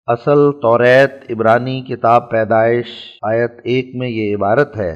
اصل توریت عبرانی کتاب پیدائش آیت 1 میں یہ عبارت ہے،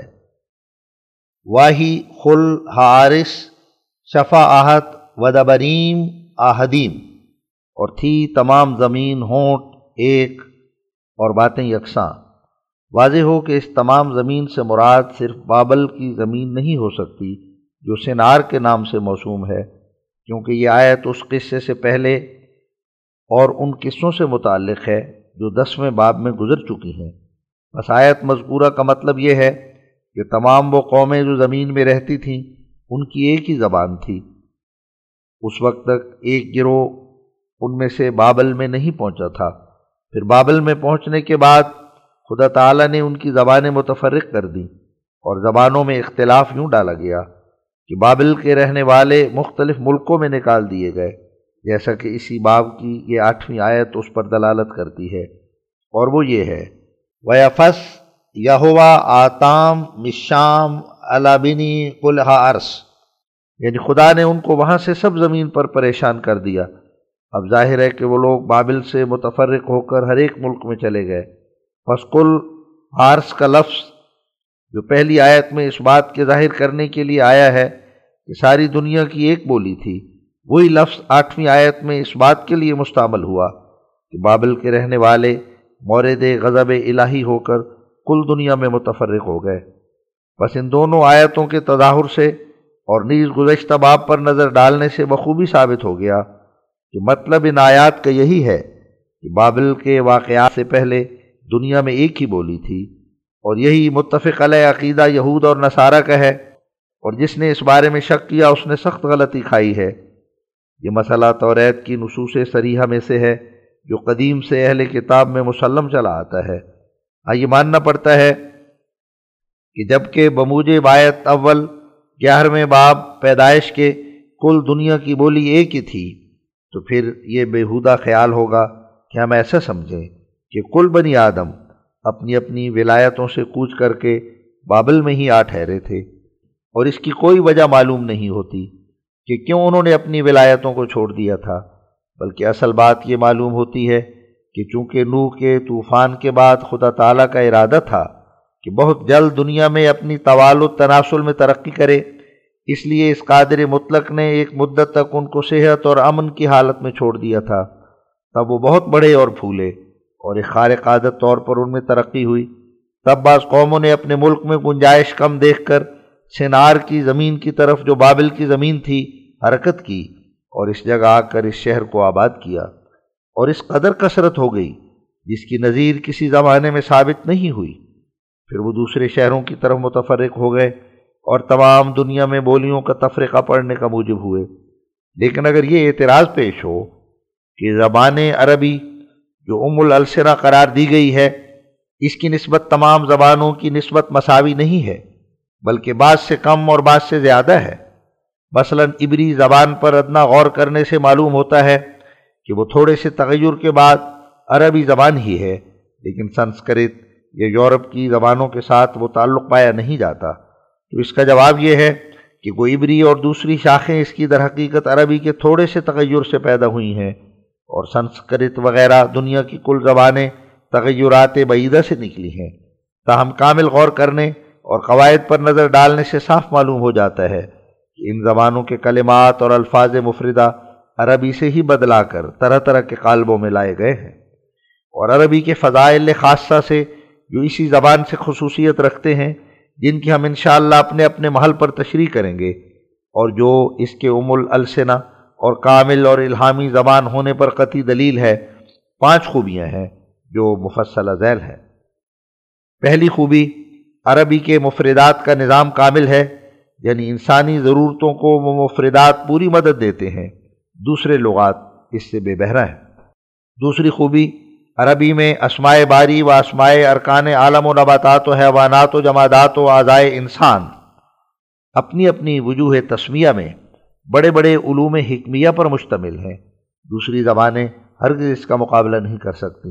واہی خل حارس شفا آہت ودبریم آہدیم، اور تھی تمام زمین ہونٹ ایک اور باتیں یکساں۔ واضح ہو کہ اس تمام زمین سے مراد صرف بابل کی زمین نہیں ہو سکتی جو سنار کے نام سے موسوم ہے، کیونکہ یہ آیت اس قصے سے پہلے اور ان قصوں سے متعلق ہے جو 10ویں باب میں گزر چکی ہیں۔ بس آیت مذکورہ کا مطلب یہ ہے کہ تمام وہ قومیں جو زمین میں رہتی تھیں ان کی ایک ہی زبان تھی۔ اس وقت تک ایک گروہ ان میں سے بابل میں نہیں پہنچا تھا، پھر بابل میں پہنچنے کے بعد خدا تعالیٰ نے ان کی زبانیں متفرق کر دیں اور زبانوں میں اختلاف یوں ڈالا گیا کہ بابل کے رہنے والے مختلف ملکوں میں نکال دیے گئے، جیسا کہ اسی باب کی یہ 8ویں آیت اس پر دلالت کرتی ہے، اور وہ یہ ہے، وَيَفَسْ یہوا آتام مشام الابنی قلہا عرس، یعنی خدا نے ان کو وہاں سے سب زمین پر پریشان کر دیا۔ اب ظاہر ہے کہ وہ لوگ بابل سے متفرق ہو کر ہر ایک ملک میں چلے گئے۔ پس کل عرس کا لفظ جو پہلی آیت میں اس بات کے ظاہر کرنے کے لیے آیا ہے کہ ساری دنیا کی ایک بولی تھی، وہی لفظ 8ویں آیت میں اس بات کے لیے مستعمل ہوا کہ بابل کے رہنے والے مورد غضب الہی ہو کر کل دنیا میں متفرق ہو گئے۔ بس ان دونوں آیتوں کے تظاہر سے اور نیز گزشتہ باب پر نظر ڈالنے سے بخوبی ثابت ہو گیا کہ مطلب ان آیات کا یہی ہے کہ بابل کے واقعات سے پہلے دنیا میں ایک ہی بولی تھی، اور یہی متفق علیہ عقیدہ یہود اور نصارہ کا ہے، اور جس نے اس بارے میں شک کیا اس نے سخت غلطی کھائی ہے۔ یہ مسئلہ توریت کی نصوص صریحہ میں سے ہے جو قدیم سے اہل کتاب میں مسلم چلا آتا ہے۔ یہ ماننا پڑتا ہے کہ جبکہ بموجب آیت اول 11ویں باب پیدائش کے کل دنیا کی بولی ایک ہی تھی، تو پھر یہ بیہودہ خیال ہوگا کہ ہم ایسا سمجھیں کہ کل بنی آدم اپنی اپنی ولایتوں سے کوچ کر کے بابل میں ہی آ ٹھہرے تھے، اور اس کی کوئی وجہ معلوم نہیں ہوتی کہ کیوں انہوں نے اپنی ولایتوں کو چھوڑ دیا تھا، بلکہ اصل بات یہ معلوم ہوتی ہے کہ چونکہ نوح کے طوفان کے بعد خدا تعالیٰ کا ارادہ تھا کہ بہت جلد دنیا میں اپنی توالد تناسل میں ترقی کرے، اس لیے اس قادر مطلق نے ایک مدت تک ان کو صحت اور امن کی حالت میں چھوڑ دیا تھا۔ تب وہ بہت بڑھے اور پھولے اور ایک خارق عادت طور پر ان میں ترقی ہوئی۔ تب بعض قوموں نے اپنے ملک میں گنجائش کم دیکھ کر سنار کی زمین کی طرف جو بابل کی زمین تھی حرکت کی، اور اس جگہ آ کر اس شہر کو آباد کیا، اور اس قدر کثرت ہو گئی جس کی نظیر کسی زمانے میں ثابت نہیں ہوئی۔ پھر وہ دوسرے شہروں کی طرف متفرق ہو گئے اور تمام دنیا میں بولیوں کا تفرقہ پڑنے کا موجب ہوئے۔ لیکن اگر یہ اعتراض پیش ہو کہ زبان عربی جو الالسنہ قرار دی گئی ہے، اس کی نسبت تمام زبانوں کی نسبت مساوی نہیں ہے، بلکہ بعض سے کم اور بعض سے زیادہ ہے۔ مثلا عبری زبان پر ادنا غور کرنے سے معلوم ہوتا ہے کہ وہ تھوڑے سے تغیر کے بعد عربی زبان ہی ہے، لیکن سنسکرت یا یورپ کی زبانوں کے ساتھ وہ تعلق پایا نہیں جاتا۔ تو اس کا جواب یہ ہے کہ وہ عبری اور دوسری شاخیں اس کی در حقیقت عربی کے تھوڑے سے تغیر سے پیدا ہوئی ہیں، اور سنسکرت وغیرہ دنیا کی کل زبانیں تغیرات بعیدہ سے نکلی ہیں۔ تاہم کامل غور کرنے اور قواعد پر نظر ڈالنے سے صاف معلوم ہو جاتا ہے کہ ان زبانوں کے کلمات اور الفاظ مفردہ عربی سے ہی بدلا کر طرح طرح کے قالبوں میں لائے گئے ہیں، اور عربی کے فضائل خاصہ سے جو اسی زبان سے خصوصیت رکھتے ہیں، جن کی ہم انشاءاللہ اپنے اپنے محل پر تشریح کریں گے، اور جو اس کے الالسنہ اور کامل اور الہامی زبان ہونے پر قطعی دلیل ہے۔ 5 خوبیاں ہیں جو مفصلہ ذیل ہیں۔ پہلی خوبی، عربی کے مفردات کا نظام کامل ہے، یعنی انسانی ضرورتوں کو وہ مفردات پوری مدد دیتے ہیں، دوسرے لغات اس سے بے بہرہ ہیں۔ دوسری خوبی، عربی میں اسماء باری و اسماء ارکان عالم و نباتات و حیوانات و جمادات و اعضائے انسان اپنی اپنی وجوہ تسمیہ میں بڑے بڑے علوم حکمیہ پر مشتمل ہیں، دوسری زبانیں ہرگز اس کا مقابلہ نہیں کر سکتی۔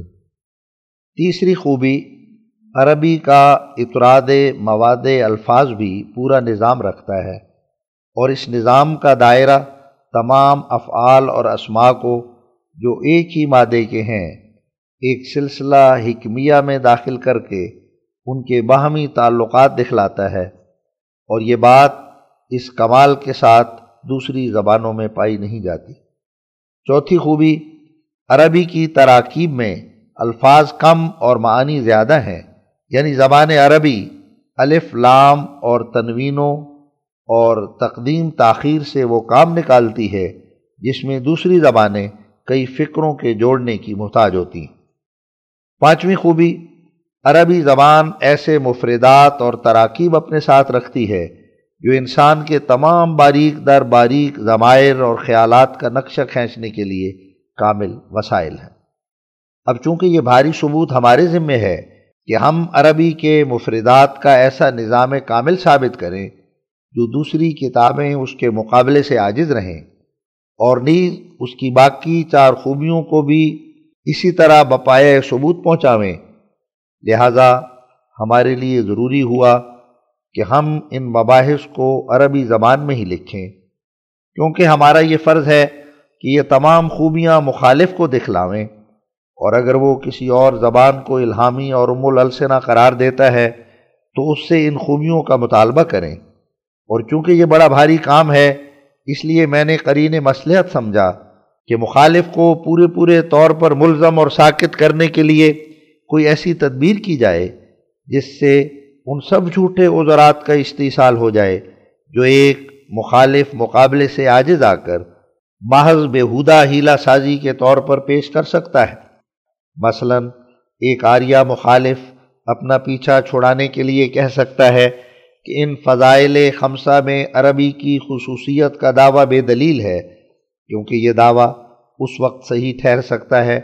تیسری خوبی، عربی کا اطراد مواد الفاظ بھی پورا نظام رکھتا ہے، اور اس نظام کا دائرہ تمام افعال اور اسماء کو جو ایک ہی مادے کے ہیں ایک سلسلہ حکمیہ میں داخل کر کے ان کے باہمی تعلقات دکھلاتا ہے، اور یہ بات اس کمال کے ساتھ دوسری زبانوں میں پائی نہیں جاتی۔ چوتھی خوبی، عربی کی تراکیب میں الفاظ کم اور معانی زیادہ ہیں، یعنی زبان عربی الف لام اور تنوینوں اور تقدیم تاخیر سے وہ کام نکالتی ہے جس میں دوسری زبانیں کئی فکروں کے جوڑنے کی محتاج ہوتی ہیں۔ پانچویں خوبی، عربی زبان ایسے مفردات اور تراکیب اپنے ساتھ رکھتی ہے جو انسان کے تمام باریک در باریک ضمائر اور خیالات کا نقشہ کھینچنے کے لیے کامل وسائل ہیں۔ اب چونکہ یہ بھاری ثبوت ہمارے ذمہ ہے کہ ہم عربی کے مفردات کا ایسا نظام کامل ثابت کریں جو دوسری کتابیں اس کے مقابلے سے عاجز رہیں، اور نیز اس کی باقی چار خوبیوں کو بھی اسی طرح بپایۂ ثبوت پہنچاویں، لہذا ہمارے لیے ضروری ہوا کہ ہم ان مباحث کو عربی زبان میں ہی لکھیں، کیونکہ ہمارا یہ فرض ہے کہ یہ تمام خوبیاں مخالف کو دکھلاویں، اور اگر وہ کسی اور زبان کو الہامی اور ام الالسنہ قرار دیتا ہے تو اس سے ان خوبیوں کا مطالبہ کریں۔ اور چونکہ یہ بڑا بھاری کام ہے، اس لیے میں نے قرین مصلحت سمجھا کہ مخالف کو پورے طور پر ملزم اور ساکت کرنے کے لیے کوئی ایسی تدبیر کی جائے جس سے ان سب جھوٹے عذرات کا استئصال ہو جائے جو ایک مخالف مقابلے سے عاجز آ کر محض بیہودہ ہیلہ سازی کے طور پر پیش کر سکتا ہے۔ مثلا ایک عاریہ مخالف اپنا پیچھا چھڑانے کے لیے کہہ سکتا ہے کہ ان فضائل خمسہ میں عربی کی خصوصیت کا دعویٰ بے دلیل ہے، کیونکہ یہ دعویٰ اس وقت صحیح ٹھہر سکتا ہے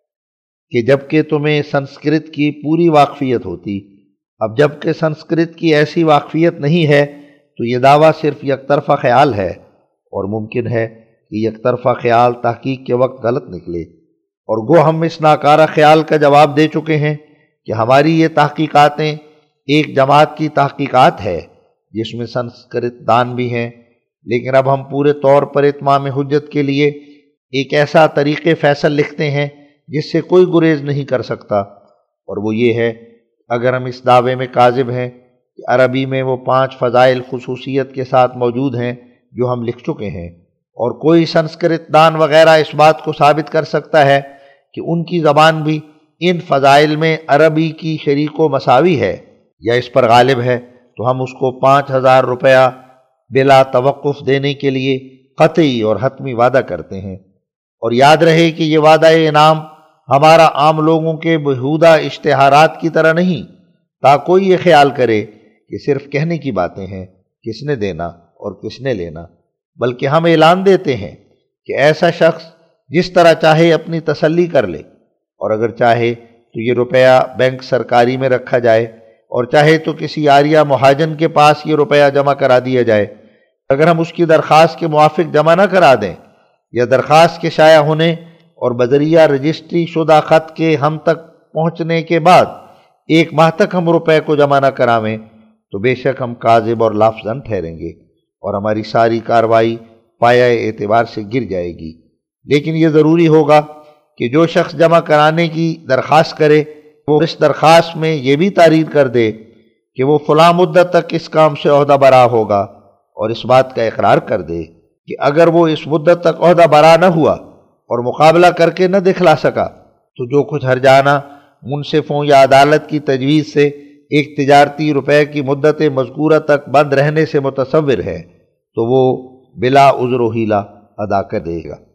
کہ جب کہ تمہیں سنسکرت کی پوری واقفیت ہوتی۔ اب جب کہ سنسکرت کی ایسی واقفیت نہیں ہے تو یہ دعویٰ صرف یک طرفہ خیال ہے، اور ممکن ہے کہ یک طرفہ خیال تحقیق کے وقت غلط نکلے، اور گو ہم اس ناکارہ خیال کا جواب دے چکے ہیں کہ ہماری یہ تحقیقاتیں ایک جماعت کی تحقیقات ہے جس میں سنسکرت دان بھی ہیں، لیکن اب ہم پورے طور پر اتمام حجت کے لیے ایک ایسا طریق فیصل لکھتے ہیں جس سے کوئی گریز نہیں کر سکتا، اور وہ یہ ہے اگر ہم اس دعوے میں کاذب ہیں کہ عربی میں وہ 5 فضائل خصوصیت کے ساتھ موجود ہیں جو ہم لکھ چکے ہیں، اور کوئی سنسکرت دان وغیرہ اس بات کو ثابت کر سکتا ہے کہ ان کی زبان بھی ان فضائل میں عربی کی شریک و مساوی ہے یا اس پر غالب ہے، تو ہم اس کو 5000 روپیہ بلا توقف دینے کے لیے قطعی اور حتمی وعدہ کرتے ہیں۔ اور یاد رہے کہ یہ وعدہ انعام ہمارا عام لوگوں کے بیہودہ اشتہارات کی طرح نہیں، تا کوئی یہ خیال کرے کہ صرف کہنے کی باتیں ہیں، کس نے دینا اور کس نے لینا، بلکہ ہم اعلان دیتے ہیں کہ ایسا شخص جس طرح چاہے اپنی تسلی کر لے، اور اگر چاہے تو یہ روپیہ بینک سرکاری میں رکھا جائے، اور چاہے تو کسی عاریہ مہاجن کے پاس یہ روپیہ جمع کرا دیا جائے۔ اگر ہم اس کی درخواست کے موافق جمع نہ کرا دیں، یا درخواست کے شائع ہونے اور بذریعہ رجسٹری شدہ خط کے ہم تک پہنچنے کے بعد 1 ماہ تک ہم روپے کو جمع نہ کراویں، تو بے شک ہم کاذب اور لافزن ٹھہریں گے، اور ہماری ساری کارروائی پایہ اعتبار سے گر جائے گی۔ لیکن یہ ضروری ہوگا کہ جو شخص جمع کرانے کی درخواست کرے وہ اس درخواست میں یہ بھی تحریر کر دے کہ وہ فلاں مدت تک اس کام سے عہدہ برا ہوگا، اور اس بات کا اقرار کر دے کہ اگر وہ اس مدت تک عہدہ برا نہ ہوا اور مقابلہ کر کے نہ دکھلا سکا تو جو کچھ ہرجانہ منصفوں یا عدالت کی تجویز سے ایک تجارتی روپے کی مدت مذکورہ تک بند رہنے سے متصور ہے تو وہ بلا عذر و حیلہ ادا کر دے گا۔